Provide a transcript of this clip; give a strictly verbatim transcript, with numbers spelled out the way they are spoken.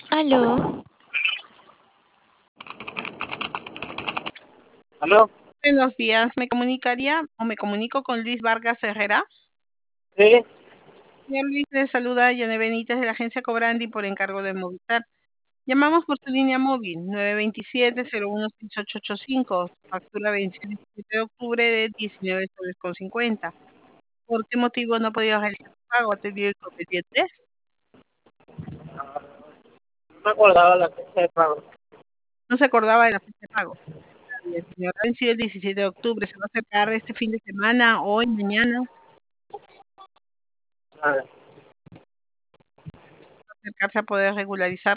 Aló. ¿Aló? Buenos días, ¿me comunicaría o me comunico con Luis Vargas Herrera? Sí, Señor Luis, le saluda Yane Benítez de la agencia Cobrandi por encargo de Movistar. Llamamos por su línea móvil nueve dos siete, cero uno seis ocho ocho cinco, factura venció el diecisiete de octubre de diecinueve soles con cincuenta. ¿Por qué motivo no ha podido realizar su pago? ¿Ha tenido inconvenientes? no me acordaba la fecha de pago. No se acordaba de la fecha de pago. Está bien, señor. Ha vencido el diecisiete de octubre. ¿Se va a acercar este fin de semana, hoy, mañana? A ver, ¿Va a acercarse a poder regularizar?